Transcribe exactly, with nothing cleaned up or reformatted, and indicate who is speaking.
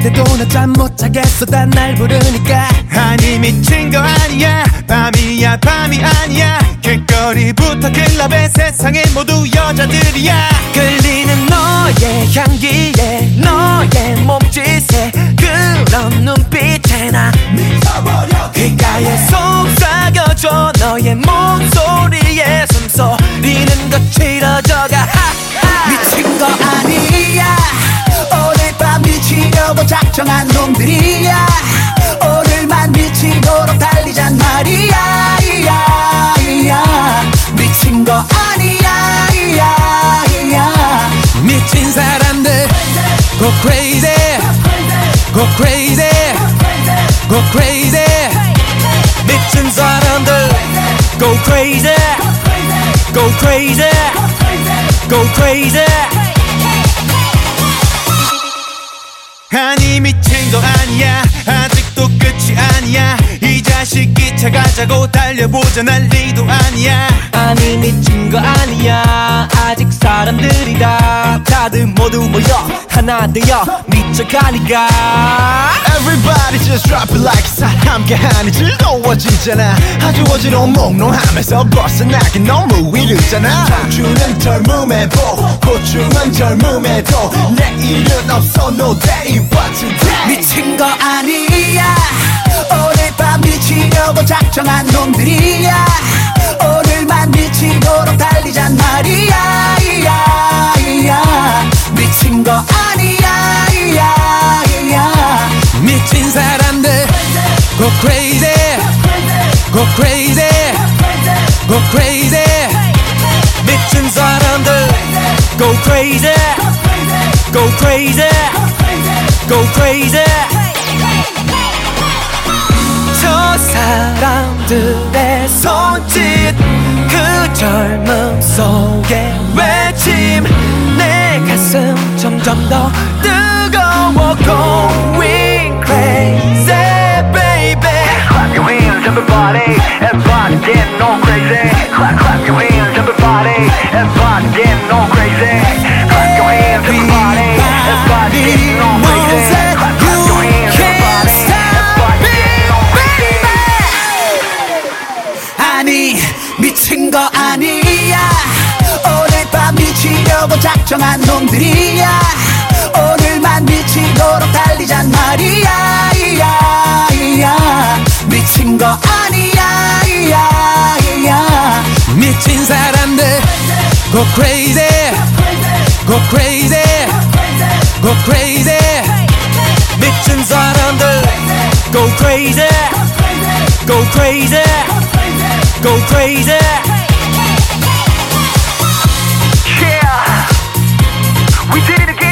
Speaker 1: 돼도 나 잠 못 자겠어 다 날 부르니까.
Speaker 2: 아니 미친 거 아니야 밤이야 밤이 아니야 길거리부터 클럽에 세상의 모두 여자들이야.
Speaker 1: 끌리는 너의 향기에 너의 몸짓에 그런 눈빛에 나 미쳐버려. 귓가에 속삭여줘 너의 목소리에 숨소리는 거칠어져가. 미친 거 아니야 오늘 밤 미치려고 작정한 놈들이야. 오늘만 미치도록 달리잔 말이야. 이야, 이야. 미친 거 아니야. 이야, 이야. 미친 사람들 go crazy go crazy go crazy. 미친 사람들 go crazy go crazy go crazy.
Speaker 2: 아니 미친 거 아니야 아직도 끝이 아니야 이 자식이 차가자고 달려보자 난리도 아니야.
Speaker 1: 아니 미친 거 아니야 아직 사람들이다 다들 모두 모여 하나 되어 미쳐가니까.
Speaker 2: Everybody just drop it like it's hot. 함께하니 즐거워지잖아. 아주 어지러운 몽롱하면서 벗어나긴 너무 이르잖아. 청춘은 젊음에도 고충은 젊음에도 내일은 없어 no day but today.
Speaker 1: 미친 거 아니야 오늘 밤 미치려고 작정한 놈들이야. 오늘만 미치도록 달리잔 말이야. 이야, 이야. 미친 거 아니야. 이야, 이야. 미친 사람들 go crazy go crazy go crazy. 미친 사람들 go crazy go crazy go crazy. 저 사람들의 손짓 그 젊음 속의 외침 내 가슴 점점 더 뜨거워 going crazy baby.
Speaker 3: Clap your hands everybody everybody getting all crazy. Clap clap your hands everybody everybody getting all crazy. Clap your hands everybody everybody getting all crazy. Clap clap your hands everybody everybody getting all crazy.
Speaker 1: 아니 미친 거 아니야 오늘 밤 미치려고 작정한 놈들이야. 오늘만 미치도록 달리잔 말이야. 이야, 이야. 미친 거 아니야. 이야, 이야. 미친 사람들 go crazy go crazy go crazy. 미친 사람들 go crazy go crazy go crazy.
Speaker 3: Yeah, we did it again.